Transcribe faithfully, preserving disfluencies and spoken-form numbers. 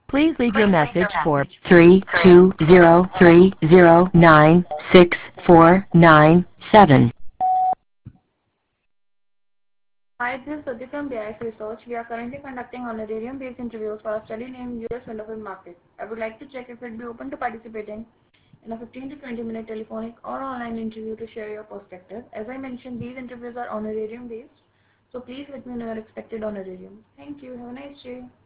Please leave your message for three two zero three zero nine six four nine seven. Hi, this is Sati from B I S Research. We are currently conducting honorarium-based interviews for a study named U S Window Film Market. I would like to check if it would be open to participating in a fifteen to twenty minute telephonic or online interview to share your perspective. As I mentioned, these interviews are honorarium-based, so please let me know your expected honorarium. Thank you. Have a nice day.